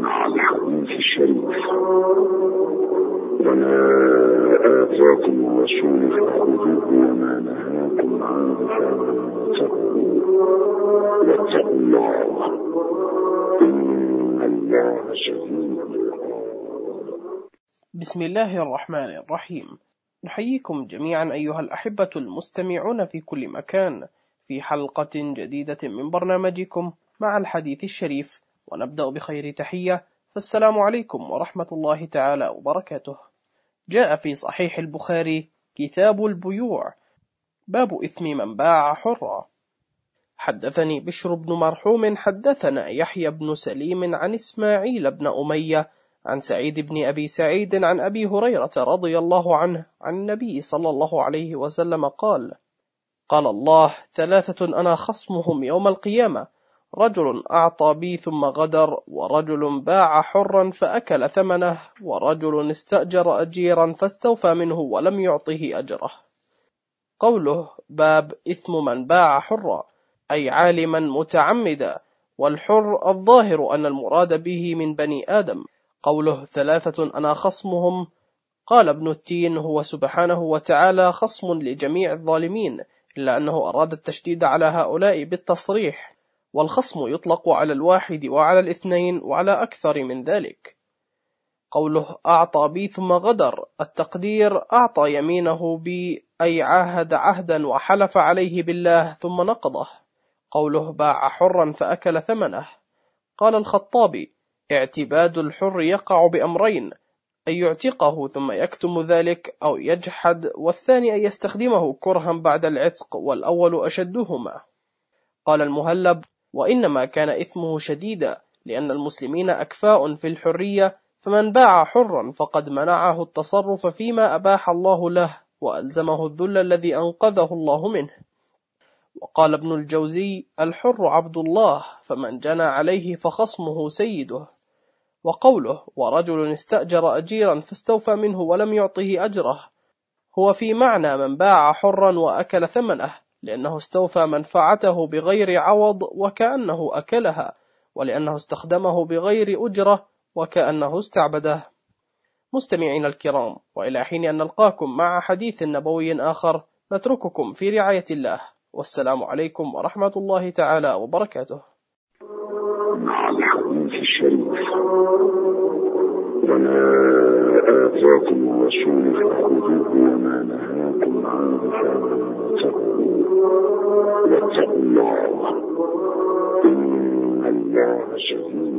مع الحديث الشريف. وما آتاكم الرسول فخذوه وما نهاكم عنه فانتهوا واتقوا الله إن الله شديد العقاب. بسم الله الرحمن الرحيم. نحييكم جميعا أيها الأحبة المستمعون في كل مكان في حلقة جديدة من برنامجكم مع الحديث الشريف، ونبدأ بخير تحية، فالسلام عليكم ورحمة الله تعالى وبركاته. جاء في صحيح البخاري كتاب البيوع باب إثم من باع حرا. حدثني بشر بن مرحوم حدثنا يحيى بن سليم عن إسماعيل بن أمية عن سعيد بن أبي سعيد عن أبي هريرة رضي الله عنه عن النبي صلى الله عليه وسلم قال: قال الله: 3 أنا خصمهم يوم القيامة: رجل أعطى بي ثم غدر، ورجل باع حرا فأكل ثمنه، ورجل استأجر أجيرا فاستوفى منه ولم يعطه أجره. قوله باب إثم من باع حرا أي عالما متعمدا، والحر الظاهر أن المراد به من بني آدم. قوله 3 أنا خصمهم، قال ابن التين: هو سبحانه وتعالى خصم لجميع الظالمين، إلا أنه أراد التشديد على هؤلاء بالتصريح، والخصم يطلق على 1 وعلى 2 وعلى أكثر من ذلك. قوله أعطى بي ثم غدر، التقدير أعطى يمينه بي أي عاهد عهدا وحلف عليه بالله ثم نقضه. قوله باع حرا فأكل ثمنه، قال الخطابي: اعتباد الحر يقع بأمرين: أن يعتقه ثم يكتم ذلك، أو يجحد، والثاني أن يستخدمه كرها بعد العتق، والأول أشدهما. قال المهلب: وإنما كان إثمه شديدا لأن المسلمين أكفاء في الحرية، فمن باع حرا فقد منعه التصرف فيما أباح الله له، وألزمه الذل الذي أنقذه الله منه. وقال ابن الجوزي: الحر عبد الله، فمن جنى عليه فخصمه سيده. وقوله ورجل استأجر أجيرا فاستوفى منه ولم يعطه أجره، هو في معنى من باع حرا وأكل ثمنه، لأنه استوفى منفعته بغير عوض وكأنه أكلها، ولأنه استخدمه بغير أجرة وكأنه استعبده. مستمعين الكرام، وإلى حين أن نلقاكم مع حديث نبوي آخر، نترككم في رعاية الله، والسلام عليكم ورحمة الله تعالى وبركاته. مع الحديث الشريف. وما آتاكم الرسول فخذوه وما نهاكم عنه فانتهوا واتقوا الله إن الله شديد